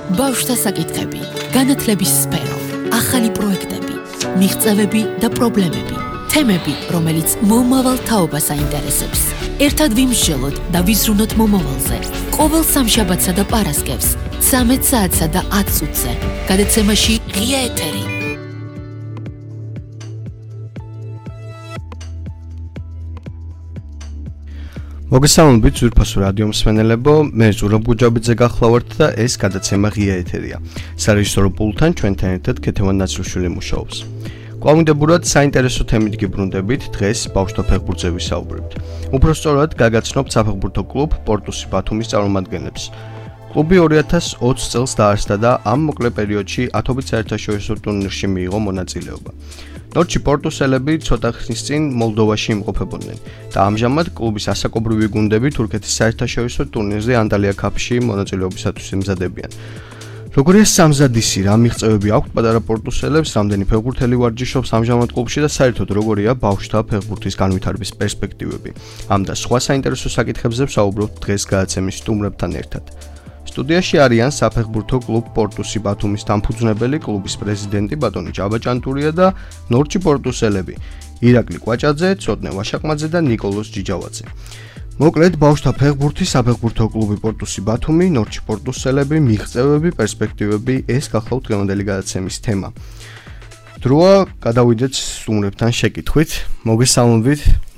ბავშვთა საკითხები, განათლების სფერო, ახალი პროექტები, მიღწევები და პრობლემები, თემები, რომელიც მომავალ თაობას აინტერესებს. ერთად ვიმსჯელოთ და ვიზრუნოთ მომავალზე. ყოველ სამშაბათსა და პარასკევს, 13 საათსა და 10 წუთზე. გადაცემაში ღია ეთერი. მოგესალმებით ძვირფასო რადიო მსმენელებო, მე ზურაბ გუჯაბიძე გახლავართ და ეს გადაცემა ღია ეთერია. სარეჟისორო პულტთან ჩვენთან ერთად ქეთევან ნაცრუშვილი მუშაობს. კვლავინდებურად საინტერესო თემით გიბრუნდებით, დღეს ბავშვთა ფეხბურთზე ვისაუბრებთ. უფრო სწორად გაგაცნობთ საფეხბურთო კლუბ პორტუსი ბათუმის წარმომადგენლებს. კლუბი 2020 წელს დაარსდა და ამ მოკლე პერიოდში ათობით საერთაშორისო ტურნირში მიიღო მონაწილეობა. ნორჩი პორტუსელები ცოტა ხნის წინ მოლდოვაში იმყოფებოდნენ და ამჟამად კლუბის ასაკობრივი გუნდები თურქეთის საერთაშორისო ტურნირზე ანტალია კაპში მონაწილეობისათვის ემზადებიან. როგორია სამზადისი, რა მიღწევები აქვთ პატარა პორტუსელებს, რამდენი ფეხბურთელი ვარჯიშობს ამჟამად კლუბში და საერთოდ როგორია ბავშვთა ფეხბურთის განვითარების პერსპექტივები. ამ და სხვა საინტერესო საკითხებზე ვსაუბრობთ დღეს გადაცემის სტუმრებთან ერთად. სტუდიაში არიან საფეხბურთო კლუბ პორტუსი ბათუმის დამფუძნებელი, კლუბის პრეზიდენტი ბატონი ჯაბა ჭანტურია და ნორჩი პორტუსელები ირაკლი კვაჭაძე, ცოტნე ვაშაკმაძე და ნიკოლოზ ჯიჯავაძე. მოკლედ ბავშვთა ფეხბურთის საფეხბურთო კლუბი პორტუსი ბათუმი, ნორჩი პორტუსელები, მიღწევები, პერსპექტივები, ეს გახლავთ დღევანდელი გადაცემის თემა. დროა გადავიდეთ სტუმრებთან შეკითხვით. მოგესალმებით.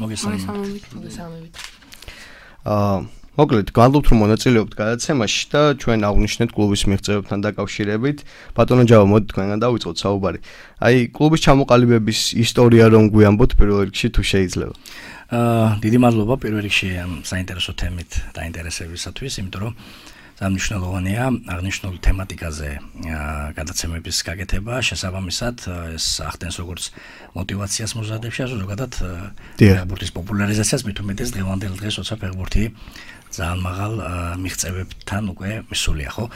მოკლედ, გვალობთ რომ მონაწილეობთ გადაცემაში და ჩვენ აღვნიშნეთ კლუბის მიღწევებთან დაკავშირებით. ბატონო ჯავა, მოდით თქვენგან დავიწყოთ საუბარი. აი, კლუბის ჩამოყალიბების ისტორია რომ გვიამბოთ პირველ რიგში თუ შეიძლება. დიდი მადლობა პირველ რიგში საინტერესო თემით დაინტერესებისათვის, იმიტომ რომ სამნიშნელოვანია აღნიშნული თემატიკაზე გადაცემების გაკეთება, შესაბამისად ეს ახდენს როგორც мотивაციას მოზადებში, ასე ზოგადად ფეხბურთის პოპულარიზაციას, მით უმეტეს დღევანდელ დღეს როცა ფეხბურთი ძალიან მაღალ მიღწევებთან უკვე მისულია, ხო?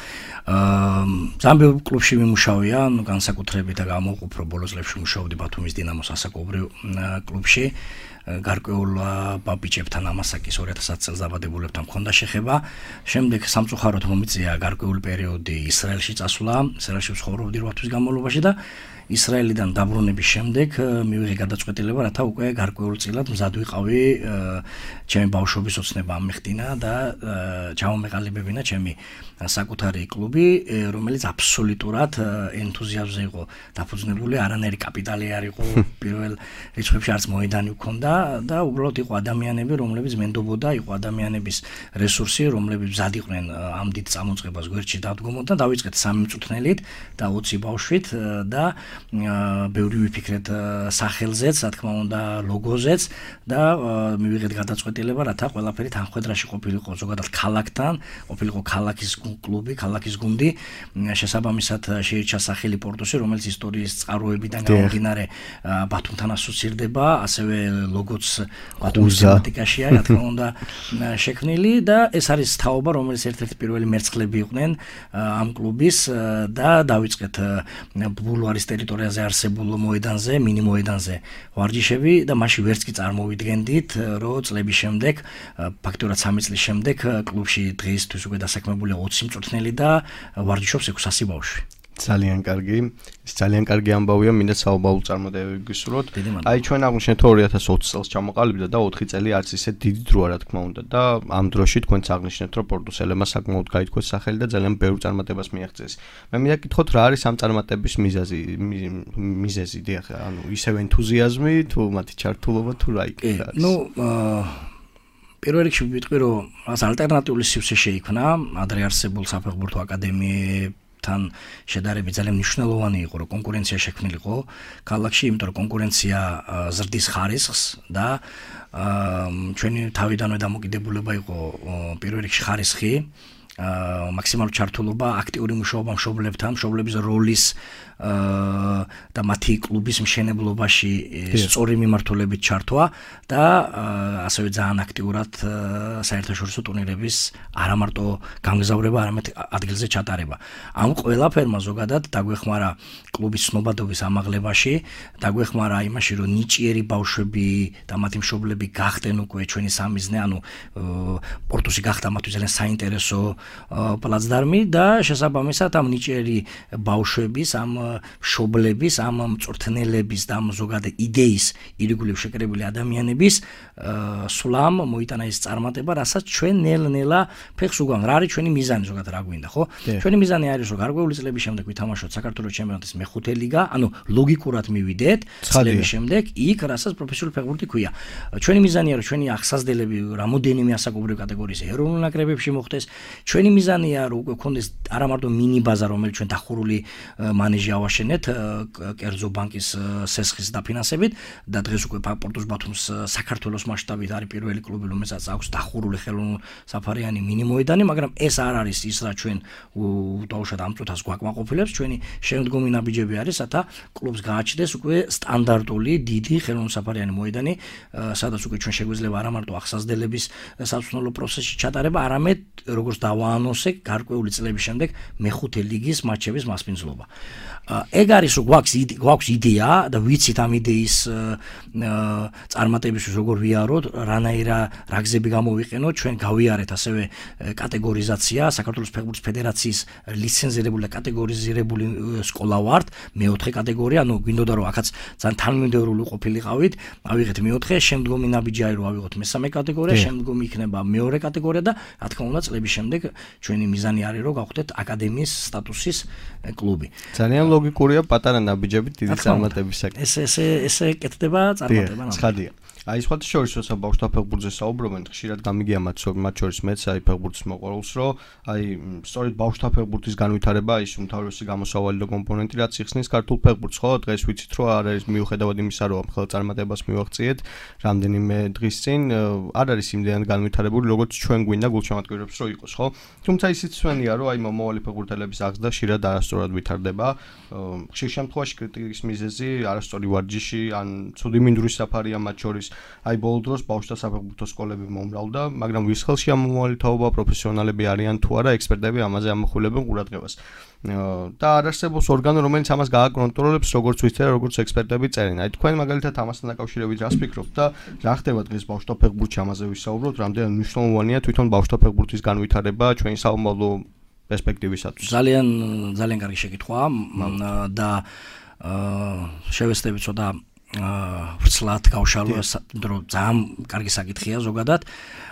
ძალიან ბევრ კლუბში მიმუშავია, განსაკუთრებით და გამოვყოფრო ბოლო წლებში მუშაობდი ბათუმის დინამოს ასაკობრივ კლუბში. გარკვეულ ბიჭებთან ამასაკის 2010 წელს დაბადებულებთან მქონდა შეხება. შემდეგ სამწუხაროდ მომიწია გარკვეული პერიოდი ისრაელში წასვლა, ისრაელში ვცხოვრობდი 8 თვის განმავლობაში და ისრაელიდან დაბრუნების შემდეგ მივიღე გადაწყვეტილება, რათა უკვე გარკვეულწილად მზად ვიყავი ჩემი ბავშვობის ოცნება ამეხდინა და ჩამომეყალიბებინა ჩემი საკუთარი კლუბი, რომელიც აბსოლუტურად ენთუზიაზმზე იყო დაფუძნებული, არანაირი კაპიტალი არ იყო პირველ რიცხვებში, არც მოედანი ჰქონდა და უბრალოდ იყო ადამიანები, რომლებიც მენდობოდა, იყო ადამიანების რესურსი, რომლებიც მზად იყვნენ ამ დიდ წამოწყებას გვერდში დავდგომოთ და დავიწყეთ 3 წუთნელით და 20 ბავშვით და ბევრი ვიფიქრეთ სახელზეც, რა თქმა უნდა, ლოგოზეც და მივიღეთ გადაწყვეტილება, რათა ყველაფერი თანხმდრაში ყოფილიყო ზოგადად ქალაქთან, ყოფილიყო ქალაქის კლუბი, ქალაქის გუნდი, შესაბამისად შეირჩა სახელი პორტუსი, რომელიც ისტორიის წყაროებიდან გამომდინარე ბათუმთან ასოცირდება, ასევე ლოგოც ბათუმის თემატიკაშია, რა თქმა უნდა, შექმნილი და ეს არის თაობა, რომელიც ერთ-ერთი პირველი მერცხლები იყვნენ ამ კლუბის და დავიწყეთ ბულვარის ტერიტორიაზე არსებულ მოედანზე, მინი მოედანზე ვარჯიშები და მაშინ ვერც კი წარმოვიდგენდით, რომ წლების შემდეგ, ფაქტობრივად 3 წლის შემდეგ კლუბში დღეისთვის უკვე დასაქმებულია 20 მწვრთნელი და ვარჯიშობს 600 ბავშვი. ძალიან კარგი. ეს ძალიან კარგი ამბავია, მინდა საუბარლო წარმატებები გისურვოთ. აი ჩვენ აღვნიშნეთ 2020 წელს ჩამოყალიბდა და 4 წელი არც ისე დიდი დროა, რა თქმა უნდა და ამ დროში თქვენც აღვნიშნეთ, რომ პორტუსელებმა საკმაოდ გაითქვეს სახელი და ძალიან ბევრ წარმატებას მიაღწიეს. მე მინდა გითხოთ, რა არის ამ წარმატების მიზეზი, დიახ, ანუ ისევ ენთუზიაზმი თუ მათი ჩართულობა თუ რა იქნება? პირველ რიგში ვიტყვი, რომ რას ალტერნატიული სივრცე შეიქმნა ადრე არსებულ საფეხბურთო აკადემიებთან შედარებით ძალიან მნიშვნელოვანი იყო, რომ კონკურენცია შექმნილიყო ქალაქში, იმიტომ რომ კონკურენცია ზრდის ხარისხს და ჩვენი თავიდანვე დამოკიდებულება იყო პირველ რიგში ხარისხი, მაქსიმალური ჩართულობა, აქტიური მუშაობა მშობლებთან, მშობლების როლის და მათი კლუბის მშენებლობაში სწორი მიმართულებით ჩართვა და ასევე ძალიან აქტიურად საერთაშორისო ტურნირების არა მარტო გამგზავრება, არამედ ადგილზე ჩატარება. ამ ყველაფერმა ზოგადად დაგვეხმარა კლუბის ცნობადობის ამაღლებაში, დაგვეხმარა იმაში, რომ ნიჭიერი ბავშვები და მათი მშობლები გახდნენ უკვე ჩვენი სამიზნე, ანუ პორტუსი გახდა მათთვის ძალიან საინტერესო პლაცდარმი და შესაბამისად ამ ნიჭიერი ბავშვების, ამ მშობლების, ამ მწვრთნელების და ამ ზოგადად იდეის ირგვლივ შეკრებილი ადამიანების სულამ მოიტანა ის წარმატება, რასაც ჩვენ ნელ-ნელა ფეხს უგან. რა არის ჩვენი მიზანი ზოგადად რა გვინდა, ხო? ჩვენი მიზანი არის რომ გარკვეული წლების შემდეგ ვითამაშოთ საქართველოს ჩემპიონატის მეხუთე ლიგა, ანუ ლოგიკურად მივიდეთ წლების შემდეგ იქ, რასაც პროფესიული ფეხბურთი ქვია. ჩვენი მიზანია რომ ჩვენი აღსაზრდელები რამოდენიმე ასაკობრივ კატეგორიის ეროვნულ ნაკრებებში მოხდეს. ჩვენი მიზანია რომ უკვე გქონდეს არა მარტო მინი ბაზა, რომელიც ჩვენ დახურული მანეჟი ავაშენეთ კერძო ბანკის სესხის დაფინანსებით და დღეს უკვე პორტუს ბათუმს საქართველოს მასშტაბით არის პირველი კლუბი, რომელსაც აქვს დახურული ხელოვნურსაფარიანი მინი მოედანი, მაგრამ ეს არ არის ის, რა ჩვენ დაუშვათ ამ წუთას გვაკმაყოფილებს. ჩვენი შემდგომი ნაბიჯები არის, რათა კლუბს გააჩნდეს უკვე სტანდარტული დიდი ხელოვნურსაფარიანი მოედანი, სადაც უკვე ჩვენ შეგვიძლია არა მარტო აღსაზრდელების საცნოლო პროცესში ჩატარება, არამედ როგორც დავაანონსე გარკვეული წლების შემდეგ მეხუთე ლიგის მატჩების მასპინძლობა. ეგ არის რომ გვაქვს იდეა და ვიცით ამ იდეის წარმატებისთვის როგორ ვიაროთ, რა გზები გამოვიყენოთ, ჩვენ გავიარეთ ასევე კატეგორიზაცია, საქართველოს ფეხბურთის ფედერაციის ლიცენზირებული და კატეგორიზირებული სკოლა ვართ, მეოთხე კატეგორია, ანუ გვინდოდა რომ აქაც ძალიან თანმიმდევრული ყოფილიყავით, ავიღეთ მეოთხე, შემდგომი ნაბიჯი არის რომ ავიღოთ მესამე კატეგორია, შემდგომი იქნება მეორე კატეგორია და რა თქმა უნდა წლების შემდეგ ჩვენი მიზანი არის რომ გავხდეთ აკადემიის სტატუსის კლუბი. ძალიან ლოგიკურია პატარა ნაბიჯებით დიდი წარმატებისაკენ. ესე კეთდება წარმატება. ცხადია. აი სხვა შორის როცა ბავშვთა ფეხბურთზე საუბრობენ, ხშირად გამიგია მათ შორის მეც აი ფეხბურთის მოყვარულს, რომ აი სწორედ ბავშვთა ფეხბურთის განვითარება ის უმთავრესი გამოსავალი და კომპონენტი, რაც იხსნის ქართულ ფეხბურთს, ხო? დღეს ვიცით, რომ არ არის მიუხედავად იმისა, რომ ხელწარმატებას მივაღწიეთ რამდენიმე დღის წინ, არ არის იმდენად განვითარებული, როგორც ჩვენ გვინდა გულშემატკივრებს რომ იყოს, ხო? თუმცა ისიც ჩვენია, რომ აი მომავალი ფეხბურთელების აღზრდა ხშირად არასწორად ვითარდება. ხშირ შემთხვევაში კრიტიკის მიზეზი არასწორი ვარჯიში ან ცუდი მინდვრის საფარია მათ შორის. აი ბოლო დროს ბავშვთა საფეხბურთო სკოლები მომრავლდა, მაგრამ ვის ხელში ამ მომავალი თაობა, პროფესიონალები არიან თუ არა, ექსპერტები ამაზე ამახვილებენ ყურადღებას. და არ არსებობს ორგანო, რომელიც ამას გააკონტროლებს, როგორც ვიცით და როგორც ექსპერტები წერენ. აი თქვენ მაგალითად ამასთან დაკავშირებით რას ფიქრობთ და რა ხდება დღეს ბავშვთა ფეხბურთში ამაზე ვისაუბროთ, რამდენად მნიშვნელოვანია თვითონ ბავშვთა ფეხბურთის განვითარება ჩვენი საომავლო პერსპექტივისათვის. ძალიან კარგი შეკითხვაა და შევეცდები ცოტა ვრცლად გავშალო, რომ ძალიან კარგი საკითხია ზოგადად.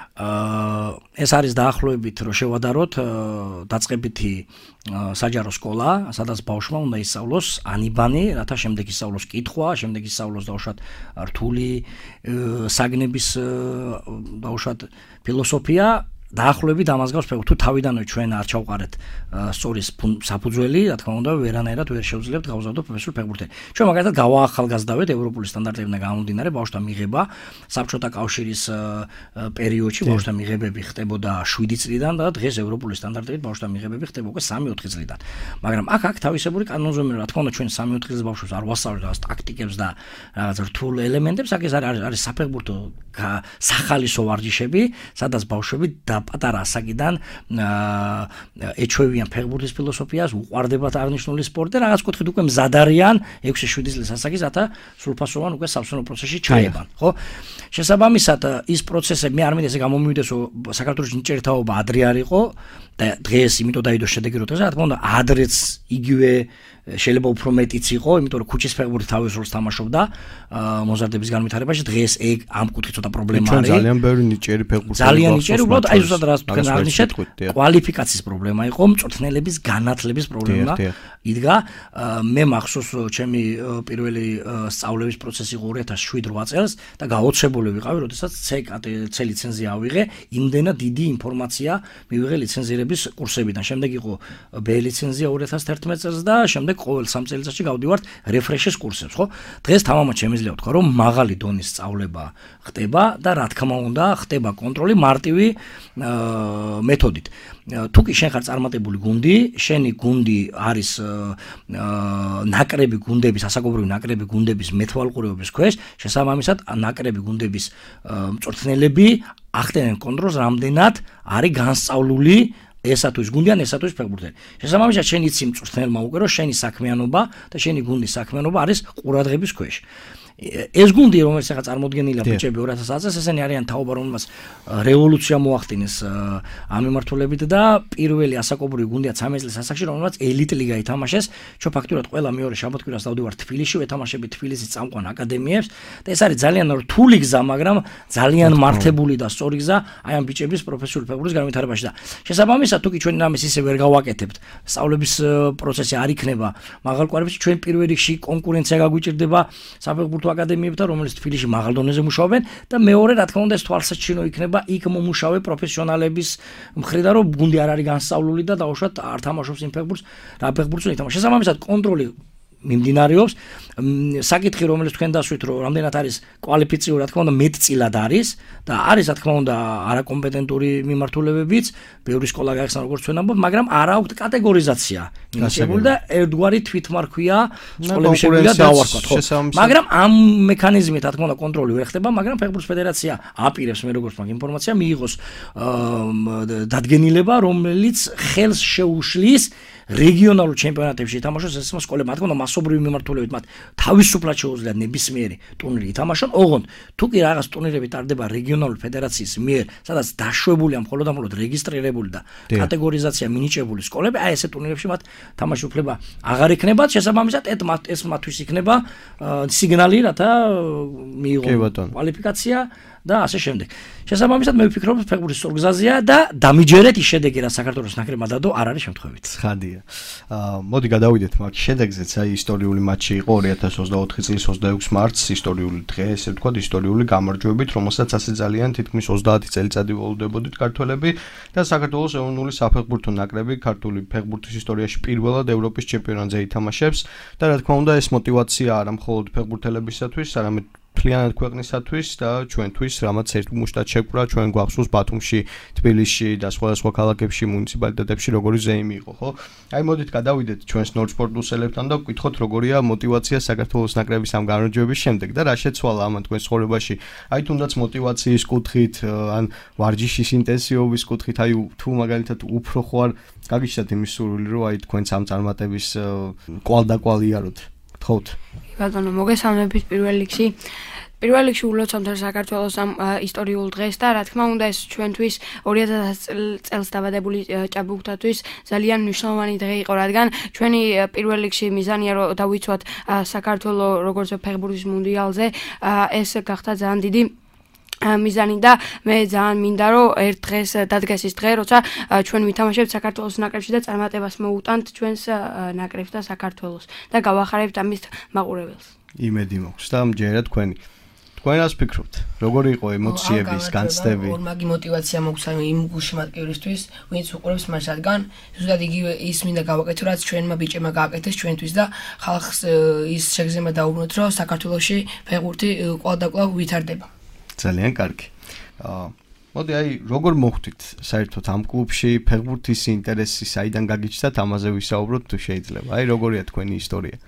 ეს არის დაახლოებით რომ შევადაროთ დაწყებითი საჯარო სკოლა, სადაც ბავშვმა უნდა ისწავლოს ანიბანი, რათა შემდეგ ისწავლოს კითხვა, შემდეგ ისწავლოს დაუშვათ რთული საგნების დაუშვათ ფილოსოფია. დაახლოებით ამას გავს ფეხბურთი. თუ თავიდანვე ჩვენ არ ჩავყარეთ სწორი საფუძველი, რა თქმა უნდა, ვერანაირად ვერ შევძლებთ გავზარდოთ პროფესიულ ფეხბურთელს. ჩვენ მაგალითად გავაახალგაზრდავთ ევროპული სტანდარტებიდან გამომდინარე ბავშვთა მიღება. საბჭოთა კავშირის პერიოდში ბავშვთა მიღებები ხდებოდა 7 წლიდან და დღეს ევროპული სტანდარტებით ბავშვთა მიღებები ხდება უკვე 3-4 წლიდან. მაგრამ აქ თავისებური კანონზომიერება, რა თქმა უნდა, ჩვენ 3-4 წლის ბავშვებს არ ვასწავლეთ რაღაც ტაქტიკებს და რაღაც რთულ ელემენტებს. აქ ეს არის საფეხბურთო სახალისო ვარჯიშები, სადაც ბავშვები პატარა ასაკიდან ეჩვევიან ფეხბურთის ფილოსოფიას, უყვარდებათ აღნიშნული სპორტი და რაღაც კუთხით უკვე მზად არიან 6-7 წლის ასაკის, რათა სრულფასოვან უკვე საბრძოლო პროცესში ჩაებან, ხო? შესაბამისად ის პროცესები მე არ მინდა ესე გამომივიდეს, რომ საქართველოს ნიჭიერი თაობა ადრე არ იყო და დღეს იმიტომ დაიდო შედეგი რომ დღეს რა თქმა უნდა ადრეც იგივე შეიძლება უფრო მეტიც იყო, იმიტომ რომ ქუჩის ფეხბურთი თავის როლს თამაშობდა მოზარდების განვითარებაში. დღეს ეგ ამ კუთხით ცოტა პრობლემა არის. ძალიან ბევრი ნიჭიერი ფეხბურთელი. ძალიან ნიჭიერი, უბრალოდ აი ზუსტად რაც თქვენ აღნიშნეთ, კვალიფიკაციის პრობლემა იყო, მწვრთნელების განათლების პრობლემა იდგა. მე მახსოვს ჩემი პირველი სწავლების პროცესი იყო 2007-8 წელს და გაოცებული ვიყავი, როდესაც C ლიცენზია ავიღე, იმდენად დიდი ინფორმაცია მივიღე ლიცენზირების კურსებიდან. შემდეგ იყო B ლიცენზია 2011 წელს და შემდეგ ყოველ 3 წელიწადში გავდივართ რეფრეშის კურსებს, ხო? დღეს თამამად შემიძლია ვთქვა, რომ მაღალი დონის სწავლება ხდება და რა თქმა უნდა, ხდება კონტროლი მარტივი მეთოდით. თუ კი შენ ხარ წარმატებული გუნდი, შენი გუნდი არის ნაკრები გუნდების, ასაკობრივი ნაკრები გუნდების მეთვალყურეობის ქვეშ, შესაბამისად ნაკრები გუნდების მწვრთნელები ახდენენ კონტროლს, რამდენად არის განსწავლული ესა თუ ის გუნდიან, ესა თუ ის ფეხბურთელი. შესაბამისად შენ იცი მწვრთნელმა უკვე რომ შენი საქმიანობა და შენი გუნდის საქმიანობა არის ყურადღების ქვეშ. ეს გუნდი რომელიც ახლა წარმოდგენილია ბიჭები 2000 წელს ესენი არიან თაობა რომელმაც რევოლუცია მოახდინეს ამ მიმართულებით და პირველი ასაკობრივი გუნდია 13 წლის ასაკში რომელმაც ელიტ ლიგა ითამაშეს ჩვენ ფაქტურად ყველა მეორე შაბათ-კვირას დავდივარ თბილისში ვეთამაშები თბილისის წამყვან აკადემიებს და ეს არის ძალიან რთული გზა მაგრამ ძალიან მართებული და სწორი გზა აი ამ ბიჭების პროფესიული ფეხბურთის განვითარებაში და შესაბამისად თუ კი ჩვენ რამეს ისე ვერ გავაკეთებთ სწავლების პროცესი არ იქნება მაღალ კვირებში ჩვენ პირველ რიგში კონკურენცია გაგვიჭირდება საფეხბურთო აკადემიებთან რომელიც თბილისში მაღალ დონეზე მუშაობენ და მეორე რა თქმა უნდა ეს თვალსაჩინო იქნება იქ მომუშავე პროფესიონალების მხრიდან რომ გუნდი არ არის განსწავლული და დაუშვათ არ თამაშობს იმ ფეხბურთს რა ფეხბურთს უნდა ითამაშოს შესაბამისად კონტროლი მიმდინარეობს საკითხი რომელიც თქვენ დასვით რომ რამდენად არის კვალიფიციური რა თქმა უნდა მეტწილად არის და არის რა თქმა უნდა არაკომპეტენტური მიმართულებებიც ბევრი სკოლა გაიხსნა როგორც ჩვენ ამბობთ მაგრამ არ აქვს კატეგორიზაცია მინიჭებული და ერთგვარი თვითმარქვია სკოლების შეგვიძლია დავარქვათ ხო მაგრამ ამ მექანიზმით რა თქმა უნდა კონტროლი ვერ ხდება მაგრამ ფეხბურთის ფედერაცია აპირებს მე როგორც მაგ ინფორმაცია მიიღოს დადგენილება რომელიც ხელს შეუშლის რეგიონალურ ჩემპიონატებში ითამაშოს ეს სკოლებმა თქო მასობრივი მიმართულებით მათ თავისუფლად შეუძლიათ ნებისმიერი ტურნირი ითამაშონ ოღონდ თუ კი რაღაც ტურნირები ტარდება რეგიონალური ფედერაციის მიერ სადაც დაშვებულია მხოლოდ რეგისტრირებული და კატეგორიზაცია მინიჭებული სკოლები აი ესე ტურნირებში მათ თამაშის უფლება აღარ იქნებათ შესაბამისად ეს მათთვის იქნება სიგნალი რათა მიიღონ კვალიფიკაცია და ასე შემდეგ. შესაბამისად მე ვფიქრობ ფეხბურთის სწორ გზაზეა და დამიჯერეთ ის შედეგი რა საქართველოს ნაკრებმა დადო არ არის შემთხვევით. ხადია. მოდი გადავიდეთ მაგ შედეგზეც აი ისტორიული მატჩი იყო 2024 წლის 26 მარტს ისტორიული დღე ესე ვთქვათ ისტორიული გამარჯვებით რომელსაც ასე ძალიან თითქმის 30 წელიწადი ველოდებოდით ქართველები და საქართველოს ეროვნული საფეხბურთო ნაკრები ქართული ფეხბურთის ისტორიაში პირველად ევროპის ჩემპიონატზე ითამაშებს და რა თქმა უნდა ეს мотиваცია არა მხოლოდ ფეხბურთელებისათვის არამედ მთლიანად ქვეყნისათვის და ჩვენთვის, რამაც ერთ მუშტად შეკვრა ჩვენ გვახსოვს ბათუმში, თბილისში და სხვადასხვა ქალაქებში, მუნიციპალიტეტებში როგორი ზეიმი იყო, ხო? აი მოდით გადავიდეთ ჩვენს ნორდსპორტ ელებთან და ვკითხოთ როგორია мотиваცია საქართველოს ნაკრების ამ გამარჯვების შემდეგ და რა შეცვალა ამან თქვენ ცხოვრებაში. აი თუნდაც мотиваციის კუთხით, ან ვარჯიშის ინტენსივობის კუთხით, აი თუ მაგალითად უფრო ხوار გაგიჩნდათ იმის სურვილი, რომ აი თქვენ სამ წარმატების კვალდაკვალ იაროთ. გთხოვთ. ბატონო, მოგესალმებით პირველ რიგში ულოცავთ საქართველოს ამ ისტორიულ დღეს და რა თქმა უნდა ეს ჩვენთვის 2000 წელს დაბადებული ჭაბუკთათვის ძალიან მნიშვნელოვანი დღე იყო, რადგან ჩვენი პირველ რიგში მიზანია რომ დავიცვათ საქართველოს როგორც ფეხბურთის მუნდიალზე ეს გახდა ძალიან დიდი მიზანი და მე ძალიან მინდა რომ ერთ დღეს დადგეს ის დღე, როცა ჩვენ ვითამაშებთ საქართველოს ნაკრებში და წარმატებას მოუტანთ ჩვენს ნაკრებს და საქართველოს და გავახარებთ ამის მაყურებელს. იმედი მაქვს და მჯერა თქვენი. თქვენ რას ფიქრობთ? როგორი იყო ემოციების განცდები? მაგი мотиваცია მოგვს იმ გულშემატკივრისთვის, ვინც უყურებს მას, რადგან ზუსტად იგივე ის მინდა გავაკეთო, რაც ჩვენმა ბიჭებმა გააკეთეს ჩვენთვის და ხალხს ის შეგზება დაუბრუნოთ, რომ საქართველოში ფეხბურთი კვალდაკვალ ვითარდება. ძალიან კარგი. მოდი აი როგორ მოხვდით საერთოდ ამ კლუბში ფეხბურთის ინტერესი საიდან გაგიჩნდათ ამაზე ვისაუბროთ თუ შეიძლება. აი როგორია თქვენი ისტორია?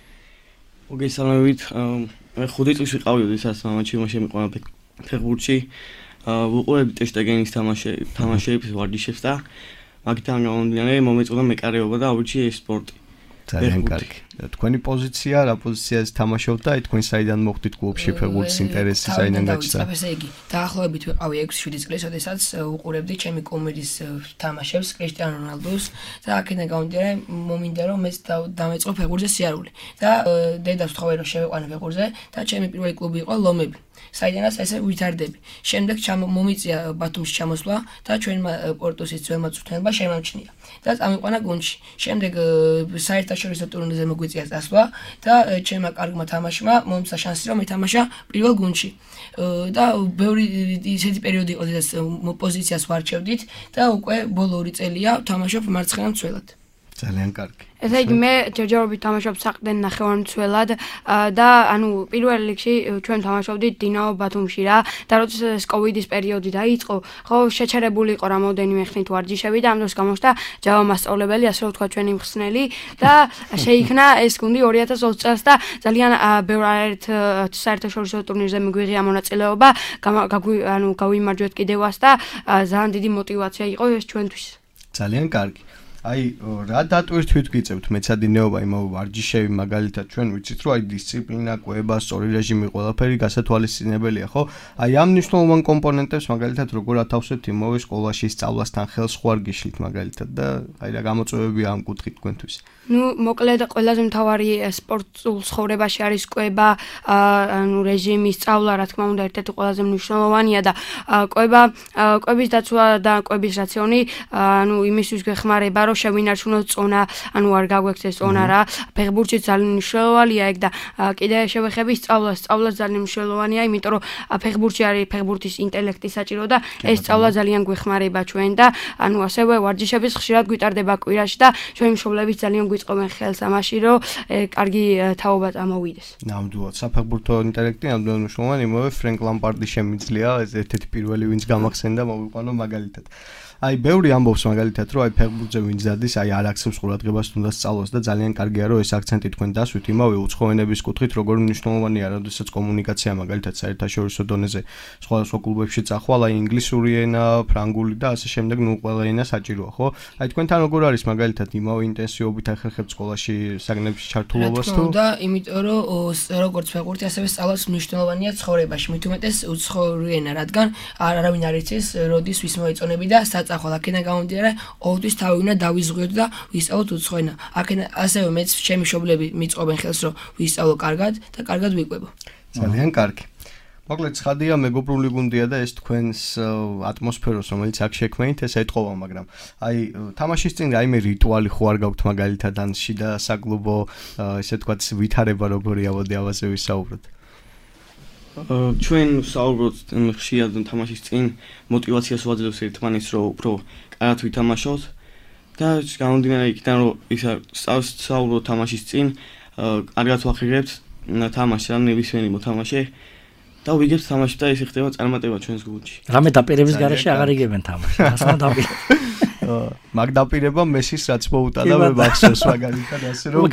მოგესალმებით. მე 5 წლის ვიყავი, როდესაც მამაჩი შემიყვანა ფეხბურთში. ვუყურებდი ტეშტეგენის თამაშებს, ვარჯიშებს და მაგითან გამომდინარე მომეწონა მეკარეობა და აუჩი ეს სპორტი. ძალიან კარგი. თქვენი პოზიცია, რა პოზიციაზე თამაშობთ და აი თქვენ საიდან მოხვდით კლუბში ფეხბურთის ინტერესი საიდან გაჩნდა? ესე იგი, დაახლოებით ვიყავი 6-7 წლის, როდესაც უყურებდი ჩემი კუმირის თამაშებს, კრისტიანო რონალდოს და აქედან გამომდინარე მომინდა რომ მე დამეწყო ფეხბურთზე სიარული. და დედას ვთხოვე რომ შევეყვანე ფეხბურთზე და ჩემი პირველი კლუბი იყო ლომები. საიდანაც ესე ვითარდები. შემდეგ მომიწია ბათუმში ჩამოსვლა და ჩვენმა პორტუსის ძველმა წვრთნელმა შემამჩნია და წამიყვანა გუნდში. შემდეგ საერთაშორისო ტურნირზე მოგვიწია წასვლა და ჩემმა კარგმა თამაშმა მომცა შანსი რომ ეთამაშა პირველ გუნდში. და ბევრი ისეთი პერიოდი იყო, როდესაც პოზიციას ვარჩევდით და უკვე ბოლო 2 წელია ვთამაშობ მარცხენა მცველად. ძალიან კარგი. ესე იგი მე ჯერჯერობით თამაშობ საყრდენ ნახევარმცველად და ანუ პირველ რიგში ჩვენ თამაშობდით დინამო ბათუმში რა და როდესაც კოვიდის პერიოდი დაიწყო, ხო შეჩერებული იყო რამოდენიმე ხნით ვარჯიშები და ამ დროს გამოჩნდა ჯავა მასწავლებელი, ასე რომ ვთქვა ჩვენი მხსნელი და შეიქმნა ეს გუნდი 2020 წელს და ძალიან ბევრ საერთაშორისო ტურნირზე მიგვიღია მონაწილეობა, გავიმარჯვეთ კიდევაც და ძალიან დიდი мотиваცია იყო ეს ჩვენთვის. ძალიან კარგი. აი რა დატვირთვით გიწევთ მეცადინეობა იმავე ვარჯიშები მაგალითად ჩვენ ვიცით რომ აი დისციპლინა, კვება, სწორი რეჟიმი ყველაფერი გასათვალისწინებელია, ხო? აი ამ მნიშვნელოვან კომპონენტებს მაგალითად როგორ ათავსებთ იმავე სკოლაში სწავლასთან ხელს ხوار გიშლით მაგალითად და აი რა გამოწვევებია ამ კუთხით თქვენთვის? მოკლედ ყველაზე მთავარი სპორტულ ცხოვრებაში არის კვება, ანუ რეჟიმი, სწავლა, რა თქმა უნდა, ერთ-ერთი ყველაზე მნიშვნელოვანია და კვების დაცვა და კვების რაციონი, ანუ იმისთვის გვეხმარება, რომ შევინარჩუნოთ წონა, ანუ არ გაგვექცეს წონა რა. ფეხბურთში ძალიან მნიშვნელოვანია ეგ და კიდე შევეხები სწავლას ძალიან მნიშვნელოვანია, იმიტომ რომ ფეხბურთში არის ფეხბურთის ინტელექტი საჭირო და ეს სწავლა ძალიან გვეხმარება ჩვენ და ანუ ასევე ვარჯიშების ხშირად გვიტარდება კვირაში და ჩვენი მშობლებიც ძალიან გვიწყობენ ხელს ამაში, რომ კარგი თაობა წამოვიდეს. ნამდვილად, საფეხბურთო ინტელექტი ნამდვილად მნიშვნელოვანი, იმავე ფრენკ ლამპარდი შემიძლია, ეს ერთ-ერთი პირველი ვინც გამახსენდა მოვიყვანო მაგალითად. აი ბევრი ამბობს მაგალითად რომ აი ფეხბურთზე ვინც დადის აი არ აქცევს ყურადღებას თუნდაც სწავლას და ძალიან კარგია რომ ეს აქცენტი თქვენ დასვით იმავე უცხოენების კუთხით როგორ მნიშვნელოვანია როდესაც კომუნიკაცია მაგალითად საერთაშორისო დონეზე სხვადასხვა კლუბებში წახვალ აი ინგლისური ენა, ფრანგული და ასე შემდეგ ნუ ყველა ენა საჭიროა ხო? აი თქვენთან როგორ არის მაგალითად იმავე ინტენსივობით ახერხებთ სკოლაში საგნების ჩართულობას თუ? და იმიტომ რომ როგორც ფეხბურთი ასევე სწავლაც მნიშვნელოვანია ცხოვრებაში, მით უმეტეს უცხოური ენა, რადგან არავინ არ იცის როდის ვის მოეწონები და წახვალ აქედან გამომდინარე ყოველთვის თავი უნდა დავიზღვიოთ და ვისწავლოთ უცხო ენა. აქედან ასევე მეც ჩემი მშობლები მიწყობენ ხელს რომ ვისწავლო კარგად და კარგად ვიკვებო. ძალიან კარგი. მოკლედ ცხადია მეგობრული გუნდია და ეს თქვენს ატმოსფეროს რომელიც აქ შექმნით ეს ეთყობა, მაგრამ აი თამაშის წინ რაიმე რიტუალი ხო არ გაქვთ მაგალითად ან შიდა საკლუბო ესე თქვათ ვითარება როგორია, მოდი ამაზე ვისაუბროთ. ჩვენ საუბრობთ ხშირად თამაშის წინ мотиваციას ვაძლევს ერთმანეთს რომ უფრო კარგად ვითამაშოთ და გამომდინარე იქიდან რომ ისა საუბრობთ თამაშის წინ კარგად ვახერხებთ თამაშს ან ნებისმიერი მოთამაშე და ვიგებთ თამაში და ეს ხდება წარმატება ჩვენს გუნდში. რამე დაპირების გარეშე აღარ იგებენ თამაში. ასმა დაპირება. მაგ დაპირება მესის რაც მოუტანა მე მახსოვს მაგალითად ასე რომ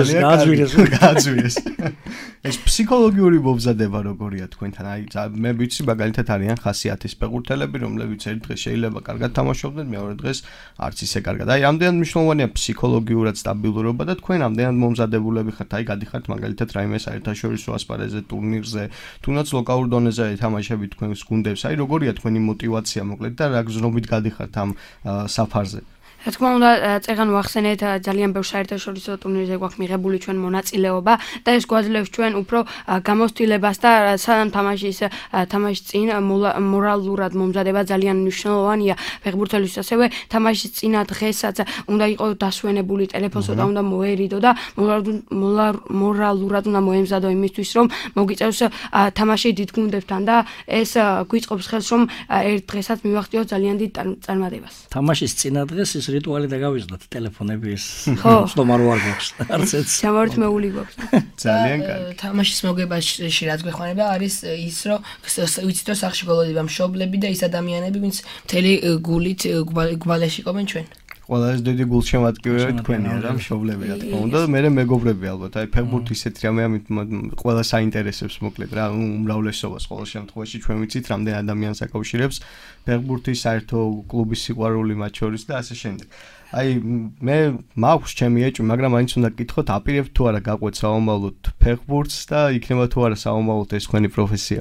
გააძვირეს. ეს ფსიქოლოგიური მომზადება როგორია თქვენთან? აი მე ვიცი მაგალითად არიან ხასიათის ფეხბურთელები, რომლებიც ერთ დღეს შეიძლება კარგად თამაშობდნენ, მეორე დღეს არც ისე კარგად. აი ამდენად მნიშვნელოვანია ფსიქოლოგიურად სტაბილურობა და თქვენ ამდენად მომზადებულები ხართ, აი გადიხართ მაგალითად რაიმე საერთაშორისო ასპარეზზე, ტურნირზე, თუნდაც ლოკალურ დონეზე თამაშები თქვენს გუნდებს. აი როგორია თქვენი мотиваცია მოკლედ და რა გზნობით გადიხართ ამ საფარზე? რა თქმა უნდა, წეგან ვახსენეთ ძალიან ბევრ საერთაშორისო ტურნირზე გვაქვს მიღებული ჩვენ მონაწილეობა და ეს გვაძლევს ჩვენ უფრო გამოცდილებას და სანამ თამაშის წინ მორალურად მომზადება ძალიან მნიშვნელოვანია ფეხბურთელისთვის, ასევე თამაშის წინა დღესაც უნდა იყოს დასვენებული ტელეფონს და უნდა მოერიდო და მორალურად უნდა მოემზადო იმისთვის, რომ მოგიწევს თამაში დიდ გუნდებთან და ეს გვიწყობს ხელს, რომ ერთ დღესაც მივახციოთ ძალიან დიდ წარმატებას. თამაშის წინა დღეს ის რიტუალი და გავიზნოთ ტელეფონების სტომარ ვარ გვაქვს არცეც ჩამართმეული გვაქვს ძალიან კარგი თამაშის მოგებაში რაც გვეხმარება არის ის რომ ვიცით რომ სახში გოლოდება მშობლები და ის ადამიანები ვინც მთელი გულით გვალეში ყოფენ ჩვენ ყველაზე დიდი გულშემატკივარი თქვენია რა მშობლები რა თქმა უნდა და მე მეგობრები ალბათ აი ფეხბურთი ისეთ რამე ამით ყველა საინტერესებს მოკლედ რა უმრავლესობას ყოველ შემთხვევაში ჩვენ ვიცით რამდენ ადამიანს აკავშირებს ფეხბურთი საერთო კლუბის სიყვარული მათ შორის და ასე შემდეგ აი მე მაქვს ჩემი ეჭვი მაგრამ მაინც უნდა გკითხოთ აპირებთ თუ არა გაყვეთ საომავლოდ ფეხბურთს და იქნება თუ არა საომავლოდ ეს თქვენი პროფესია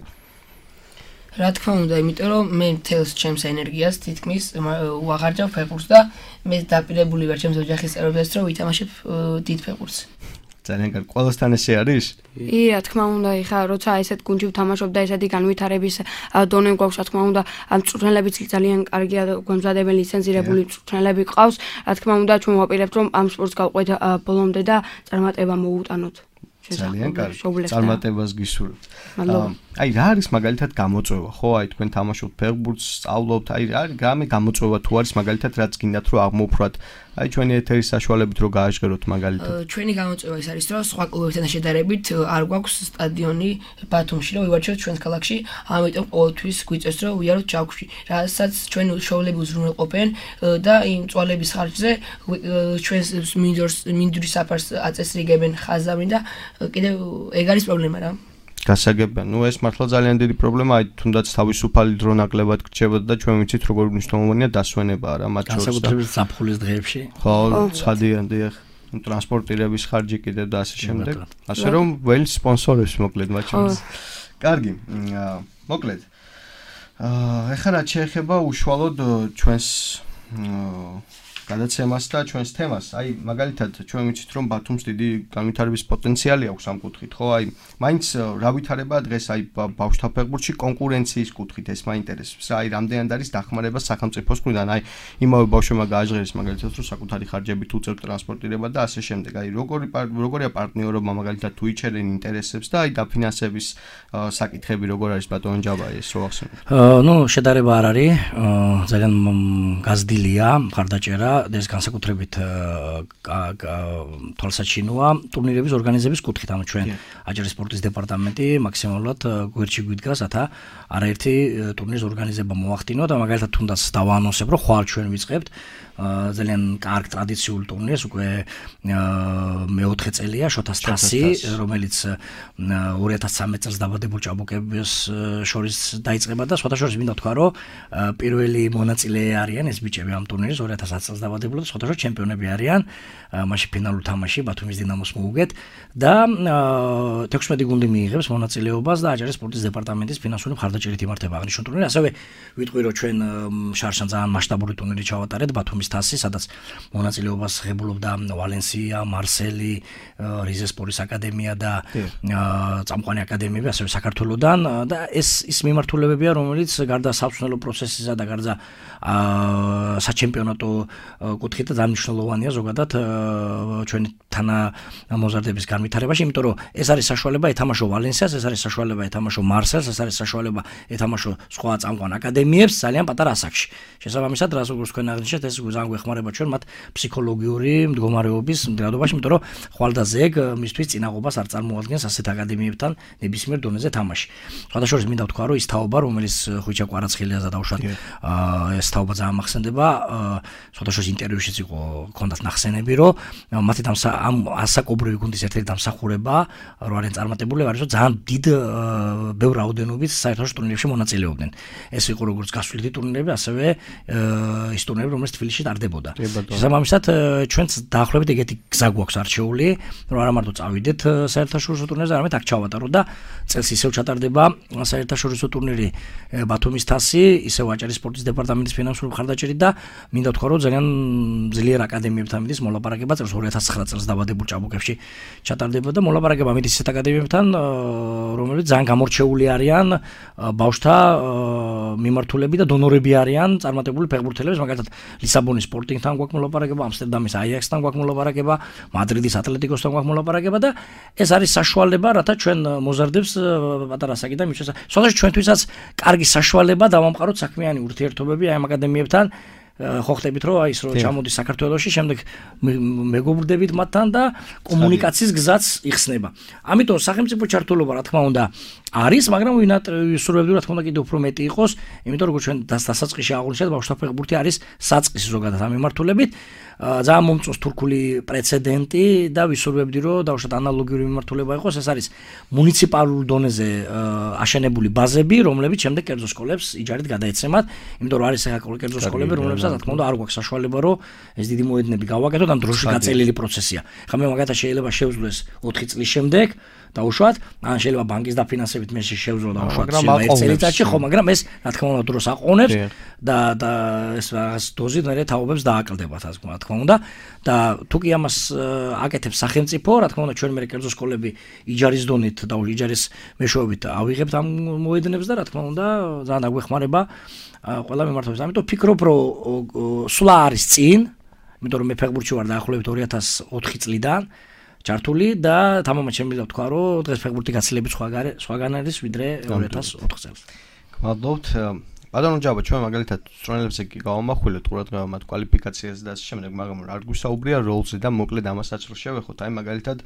რა თქმა უნდა, იმიტომ რომ მე მთელს ჩემს ენერგიას თითქმის ვაღარჯავ ფეხბურთს და მე დაპირებული ვარ ჩემს ოჯახის წევრებს რომ ვითამაშებ დიდ ფეხბურთს. ძალიან კარგი. ყველასთან ესე არის? რა თქმა უნდა, ეხლა როცა ესეთ გუნდში ვთამაშობ და ესეთი განვითარების დონე გვაქვს, რა თქმა უნდა, ამ მწვრთნელებიც ძალიან კარგია გამზადებელი ლიცენზირებული მწვრთნელები ყავს. რა თქმა უნდა, ჩვენ ვაპირებთ რომ ამ სპორტს გავყვეთ ბოლომდე და წარმატება მოუტანოთ. ძალიან კარგი. წარმატებას გისურვებთ. აი რა არის მაგალითად გამოწვევა, ხო? აი თქვენ თამაშობთ ფეხბურთს, სწავლობთ, აი რა არის გამოწვევა თუ არის მაგალითად რაც გინდათ რომ აღმოფხვრათ. აი ჩვენი ეთერის საშუალებით რომ გააჟღეროთ მაგალითად. ჩვენი გამოწვევა ის არის რომ სხვა კლუბებთან შედარებით არ გვაქვს სტადიონი ბათუმში რომ ვივარჩიოთ ჩვენს ქალაქში, ამიტომ ყოველთვის გვიწევს რომ ვიაროთ ჯაქვში. რასაც ჩვენი შოულები უზრუნველყოფენ და იმ წვალების ხარჯზე ჩვენს მინდვრის საფარს აწესრიგებენ ხაზავენ და კიდევ ეგ არის პრობლემა რა. გასაგებია. ნუ ეს მართლა ძალიან დიდი პრობლემა, აი თუნდაც თავისუფალი დრო ნაკლებად გრჩებოდა და ჩვენ ვიცით როგორ მნიშვნელოვანია დასვენება რა მათ შორის. განსაკუთრებით ზაფხულის დღეებში. ხო, ცხადიან დიახ. ტრანსპორტირების ხარჯი კიდევ და ასე შემდეგ. ასე რომ ველის სპონსორებს მოკლედ მათ შორის. კარგი. მოკლედ. ეხლა რაც შეეხება უშუალოდ ჩვენს გადაცემას და ჩვენს თემას, აი მაგალითად ჩვენ ვიცით რომ ბათუმს დიდი განვითარების პოტენციალი აქვს ამ კუთხით, ხო? აი მაინც რა ვითარება დღეს აი ბავშვთა ფეხბურთში კონკურენციის კუთხით ეს მაინტერესებს რა, აი რამდენად არის დახმარება სახელმწიფოს მხრიდან, აი იმავე ბავშვებმა გააჟღერეს მაგალითად რომ საკუთარი ხარჯებით უწევთ ტრანსპორტირება და ასე შემდეგ, აი როგორია პარტნიორობა მაგალითად თუ იჩერენ ინტერესებს და აი დაფინანსების საკითხები როგორ არის ბატონო ჯაბაი ეს რო ახსენეთ. ნუ შედარება არ არის, ძალიან გაზრდილია მხარდაჭერა ეს განსაკუთრებით თვალსაჩინოა ტურნირების ორგანიზების კუთხით, ანუ ჩვენ აჭარის სპორტის დეპარტამენტი მაქსიმალურად გვერდში გვიდგას, რათა არაერთი ტურნირის ორგანიზება მოახდინოთ და მაგალითად თუნდაც დავაანონსებ, რომ ხვალ ჩვენ ვიწყებთ ძალიან კარგ ტრადიციულ ტურნირს, უკვე მეოთხე წელია შოთას თასი, რომელიც 2013 წელს დაბადებულ ჭაბუკებს შორის დაიწყება და სხვადასხვა მინდა თქვა, რომ პირველი მონაწილე არიან ეს ბიჭები ამ ტურნირის 2010 წელს დაბადებული და სხვადასხვა ჩემპიონები არიან. მაშინ ფინალურ თამაში ბათუმის დინამოს მოუგეთ და 16 გუნდი მიიღებს მონაწილეობას და აჭარის სპორტის დეპარტამენტის ფინანსური მხარდაჭერით იმართება აღნიშნული ტურნირი. ასევე ვიტყვი, რომ ჩვენ შარშან ძალიან მასშტაბური ტურნირი ჩავატარეთ ბათუმის თასი, სადაც მონაწილეობას ღებულობდა ვალენსია, მარსელი, რიზესპორის აკადემია და წამყვანი აკადემიები, ასევე საქართველოსდან და ის მიმართულებებია, რომელიც გარდა საცნელო პროცესისა და გარდა საჩემპიონატო კუთხით ძალიან მნიშვნელოვანია ზოგადად ჩვენი თანამოზარდების განვითარებაში, იმიტომ რომ ეს არის საშუალება ეთამაშო ვალენსიას, ეს არის საშუალება ეთამაშო მარსელს, ეს არის საშუალება ეთამაშო სხვა წამყვან აკადემიებს ძალიან პატარა ასაკში. შესაბამისად, როგორც თქვენ აღნიშნეთ, ეს ძალიან გვეხმარება ჩვენ მათ ფსიქოლოგიური მდგომარეობის მდგრადობაში, იმიტომ რომ ხვალ და ზეგ მისთვის წინაღობას არ წარმოადგენს ასეთ აკადემიებთან ნებისმიერ დონეზე თამაში. სხვადასხვა მინდა ვთქვა, რომ ის თაობა, რომელიც ხვიჩა კვარაცხელიას და დაუშვათ ეს თაობა ძალიან მახსენდება, სხვადასხვა ინტერვიუშიც იყო ქონდათ ნახსენები, რომ მათი ამ ასაკობრივი გუნდის ერთ-ერთი დამსახურება რო არიან წარმატებული არის, რომ ძალიან დიდ ბევრ რაოდენობით საერთაშორისო ტურნირებში მონაწილეობდნენ. ეს იყო როგორც გასვლითი ტურნირები, ასევე ის ტურნირები, რომელიც თბილისში ტარდებოდა. შესაბამისად, ჩვენც დაახლოებით ეგეთი გზა გვაქვს არჩეული, რომ არა მარტო წავიდეთ საერთაშორისო ტურნირზე, არამედ აქ ჩავატაროთ და წელს ისევ ჩატარდება საერთაშორისო ტურნირი ბათუმის თასი, ისევ აჭარის სპორტის დეპარტამენტის ფინანსური მხარდაჭერით და მინდა ვთქვა, რომ ძალიან ძლიერ აკადემიებთან მიდის მოლაპარაკება, წელს 2009 წელს დაბადებულ ჭაბუკებში ჩატარდება და მოლაპარაკება მიდის ისეთ აკადემიებთან, რომლებიც ძალიან გამორჩეული არიან ბავშვთა მიმართულები და დონორები არიან წარმატებული ფეხბურთელებს, მაგალითად ლისაბონის სპორტინგთან გვაქვს მოლაპარაკება, ამსტერდამის აიაქსთან გვაქვს მოლაპარაკება, მადრიდის ატლეტიკოსთან გვაქვს მოლაპარაკება და ეს არის საშუალება, რათა ჩვენ მოზარდებს პატარა ასაკიდან მისვლა. სხვადასხვა ჩვენთვისაც კარგი საშუალება დავამყაროთ საქმიანი ურთიერთობები ამ აკადემიებთან. ხო ხტებით რომ აი ის რომ ჩამოდის საქართველოში, შემდეგ მეგობრდებით მათთან და კომუნიკაციის გზაც იხსნება. ამიტომ სახელმწიფო ჩართულობა რა თქმა უნდა არის, მაგრამ ვისურვებდი რა თქმა უნდა კიდევ უფრო მეტი იყოს, იმიტომ რომ ჩვენ დასაწყისში აღვნიშნეთ, ბავშვთა ფეხბურთი არის საწყისი ზოგადად ამ მიმართულებით. ძალიან მომწონს თურქული პრეცედენტი და ვისურვებდი რომ დავუშვათ ანალოგიური მიმართულება იყოს, ეს არის მუნიციპალურ დონეზე აშენებული ბაზები, რომლებიც შემდეგ კერძო სკოლებს იჯარით გადაეცემათ, იმიტომ რომ არის ახლა კერძო სკოლები, რომლებსაც რა თქმა უნდა არ გვაქვს საშუალება რომ ეს დიდი მოედნები გავაკეთოთ, ამ დროში გაწელილი პროცესია. ხა მე მაგათაც შეიძლება შევძლოს 4 წლის შემდეგ დაუშვათ, ან შეიძლება ბანკის დაფინანსებით მე შევძლო დაუშვათ ერთ წელიწადში, ხო, მაგრამ ეს რა თქმა უნდა დროს აყონებს და ეს რაღაც დოზი ნერე თაობებს დააკლდება, რა თქმა უნდა და თუ კი ამას აკეთებს სახელმწიფო, რა თქმა უნდა ჩვენ მე კერძო სკოლები იჯარის დონით და იჯარის მეშვეობით ავიღებთ ამ მოედნებს და რა თქმა უნდა ძალიან დაგვეხმარება ყველა მიმართულებით. ამიტომ ვფიქრობ, რომ სულ არის წინ, იმიტომ რომ მე ფეხბურთში ვარ დაახლოებით 2004 წლიდან ჩართული და თამამად შემიძლია ვთქვა, რომ დღეს ფეხბურთი გაცილებით სხვაგან არის ვიდრე 2004 წელს. გმადლობთ. ბატონო ჯაბა, ჩვენ მაგალითად სწორელებზე კი გავამახვილეთ ყურადღება მათ კვალიფიკაციაზე და ასე შემდეგ, მაგრამ არ გვისაუბრია როლზე და მოკლედ ამასაც რო შევეხოთ, აი მაგალითად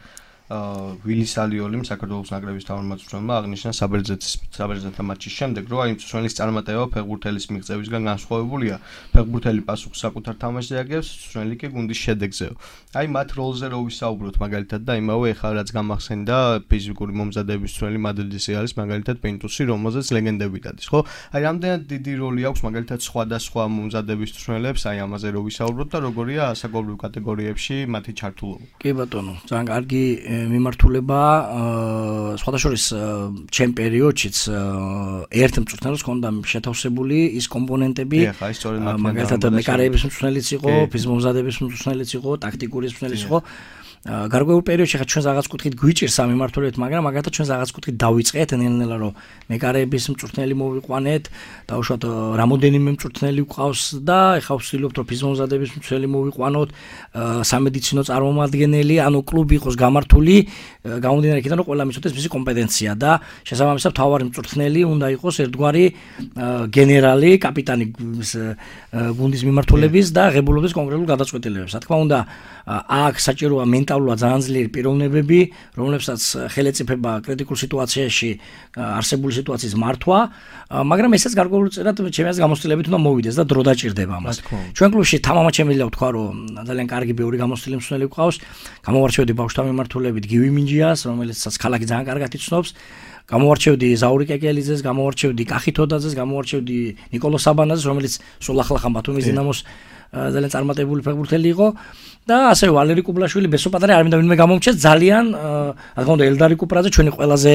ვილის ალიოლიმ საქართველოს ნაკრების თავმჯდომარემა აღნიშნა საბერძნეთის მატჩის შემდეგ, რომ აი მწვრთნელის წარმატება ფეხბურთელის მიღწევისგან განსხვავებულია. ფეხბურთელი პასუხს საკუთარ თამაშზე აგებს, მწვრთნელი კი გუნდის შედეგზეო. აი მათ როლზე რო ვისაუბროთ მაგალითად და იმავე ეხლა რაც გამახსენდა ფიზიკური მომზადების მწვრთნელი მადრიდის რეალის მაგალითად პინტუსი, რომელზეც ლეგენდები დადის, ხო? აი რამდენად დიდი როლი აქვს მაგალითად სხვადასხვა მომზადების მწვრთნელებს, აი ამაზე რო ვისაუბროთ და როგორია ასაკობრივ კატეგორიებში მათი ჩართულობა. კი ბატონო, ძალიან კარგი მიმართულება, სხვადასხვა ჩემ პერიოდშიც ერთ მწვრთნელს ჰქონდა შეთავსებული ის კომპონენტები, მაგალითად მეკარეების მწვრთნელიც იყო, ფიზმომზადების მწვრთნელიც იყო, ტაქტიკური მწვრთნელიც იყო. გარკვეულ პერიოდში ხა ჩვენს რაღაც კუთხით გვიჭირს ამ მიმართულებით, მაგრამ მაგალითად ჩვენს რაღაც კუთხით დავიწყეთ ნელ-ნელა რომ მეკარეების მწვრთნელი მოვიყვანეთ, დაუშვათ რამოდენიმე მწვრთნელი ვყავს და ეხლა ვცდილობთ რომ ფიზმომზადების მწვრთნელი მოვიყვანოთ, სამედიცინო წარმომადგენელი, ანუ კლუბი იყოს გამართული, გამომდინარე იქიდან რომ ყველა მიცოდეს მისი კომპეტენცია და შესაბამისად თავარი მწვრთნელი უნდა იყოს ერთგვარი გენერალი, კაპიტანი გუნდის მიმართულების და ღებულობის კონკრეტულ გადაწყვეტილებებს. რა თქმა უნდა, აქ საჭიროა მენტალურად ძალიან ძლიერი პიროვნებები, რომლებსაც ხელი ეწიფება კრიტიკულ სიტუაციაში არსებული სიტუაციის მართვა, მაგრამ ესეც გარკვეულწილად ჩემი აზრით გამოცდილებით უნდა მოვიდეს და დრო დაჭირდება ამას. ჩვენ კლუბში თამამად შემიძლია ვთქვა, რომ ძალიან კარგი ბევრი გამოცდილი მწვრთნელი გვყავს. გამოვარჩევდი ბავშვთა მიმართულებით გივი მინჯიას, რომელიცაც ქალაქი ძალიან კარგად იცნობს. გამოვარჩევდი ზაური კეკელიძეს, გამოვარჩევდი კახი თოდაძეს, გამოვარჩევდი ნიკოლო საბანაძეს, რომელიც სულ ახლა ბათუმის დინამოს ძალიან წარმატებული ფეხბურთელი იყო და ასევე ვალერი კუბლაშვილი, ბესო პატარა არ მინდა ვინმე გამომჩეს ძალიან, რა თქმა უნდა ელდარი კუპრაძე ჩვენი ყველაზე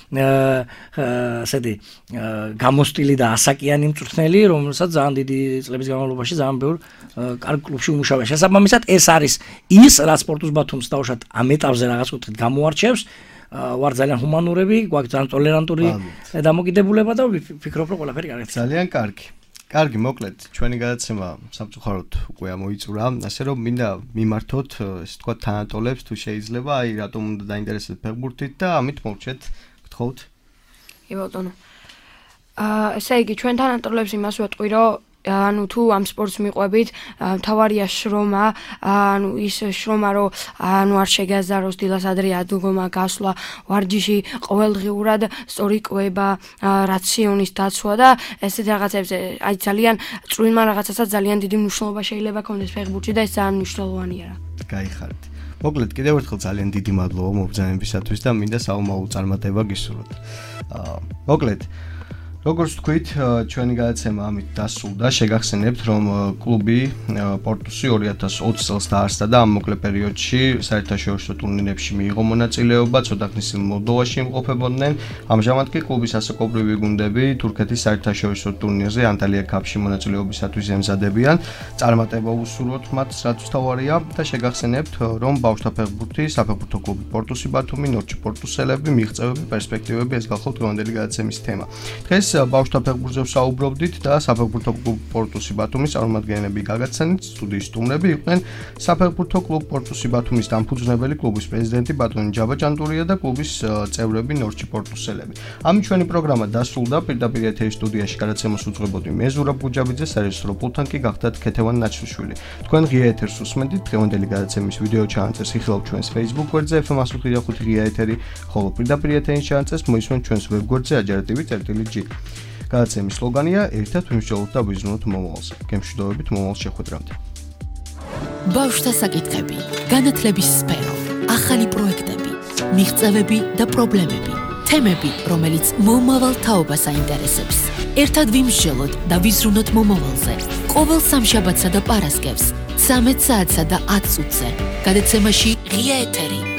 ესეთი გამოსტილი და ასაკიანი მწვრთნელი, რომელსაც ძალიან დიდი წლების განმავლობაში ძალიან ბევრ კარგ კლუბში უმუშავია. შესაბამისად ეს არის ის რა სპორტის ბათუმს დაუშვათ ამ ეტაპზე რაღაც კუთხით გამოარჩევს. ვარ ძალიან ჰუმანურები, გვაქვს ძალიან ტოლერანტური დამოკიდებულება და ვფიქრობ რომ ყველაფერი კარგია. ძალიან კარგი. კარგი, მოკლედ, ჩვენი გადაცემა სამწუხაროდ უკვე ამოიწურა, ასე რომ მინდა მიმართოთ, ესე თქვა თანატოლებს თუ შეიძლება, აი რატომ უნდა დაინტერესდეთ ფეხბურთით და ამით მოვჩეთ, გთხოვთ. კი ბატონო. ესე იგი, ჩვენ თანატოლებს იმას ვეტყვი, რომ ანუ თუ ამ სპორტს მიყვებით, თავარია შრომა, ანუ ის შრომა, რომ ანუ არ შეგაზაროს დილას ადრე ადგომა გასვლა, ვარჯიში ყოველდღიურად სწორი კვება, რაციონის დაცვა და ესეთ რაღაცებზე, აი ძალიან წვრილმა რაღაცასაც ძალიან დიდი მნიშვნელობა შეიძლება ქონდეს ფეხბურთში და ეს ძალიან მნიშვნელოვანია რა. გაიხარეთ. მოკლედ, კიდევ ერთხელ ძალიან დიდი მადლობა მობრძანებისათვის და მინდა საომავლო წარმატება გისურვოთ. მოკლედ როგორც თქვით, ჩვენი გადაცემა ამით დასრულდა. შეგახსენებთ, რომ კლუბი პორტუსი 2020 წელს დაარსდა და ამ მოკლე პერიოდში საერთაშორისო ტურნირებში მიიღო მონაწილეობა, ცოტა ხნის წინ მოლდოვაში იმყოფებოდნენ. ამჟამად კი კლუბის ასაკობრივი გუნდები თურქეთის საერთაშორისო ტურნირზე ანტალია კაპში მონაწილეობისათვის ემზადებიან. წარმატება უსურვოთ მათ, რაც თავარია და შეგახსენებთ, რომ ბავშვთა ფეხბურთი, საფეხბურთო კლუბი პორტუსი ბათუმი, ნორჩი პორტუსელები, მიღწევები, პერსპექტივები ეს გახლავთ დღევანდელი გადაცემის თემა. დღეს ბავშვთა ფეხბურთზე ვსაუბრობდით და საფეხბურთო კლუბ პორტუსი ბათუმის წარმომადგენლები გაგაცანით, სტუდიის სტუმრები იყვნენ საფეხბურთო კლუბ პორტუსი ბათუმის დამფუძნებელი კლუბის პრეზიდენტი ბატონი ჯაბაჭანტურია და კლუბის წევრები ნორჩი პორტუსელები. ამით ჩვენი პროგრამა დასრულდა. პირდაპირ ეთერის სტუდიაში გადაცემას უძღვებოდი მე ზურაბ გუჯაბიძე, სარეჟისორო პულტთან კი გახდათ ქეთევან ნაჩვიშვილი. თქვენ ღია ეთერს უსმენთ. დღევანდელი გადაცემის ვიდეო ჩანაწერს იხილავთ ჩვენს Facebook გვერდზე FM105 ღია ეთერი, ხოლო პირდაპირ ეთერის ჩანაწერს მოისმენთ ჩვენს ვებ გვერდზე ajartv.gi. გადაცემის სლოგანია ერთად ვიმსჯელოთ და ვიზრუნოთ მომავალს. გემშვიდობებით მომავალ შეხვედრამდე. ბავშვთა საკითხები, განათლების სფერო, ახალი პროექტები, მიღწევები და პრობლემები, თემები, რომელიც მომავალ თაობას აინტერესებს. ერთად ვიმსჯელოთ და ვიზრუნოთ მომავალზე. ყოველ სამშაბათსა და პარასკევს 13 საათსა და 10 წუთზე. გადაცემაში ღია ეთერი.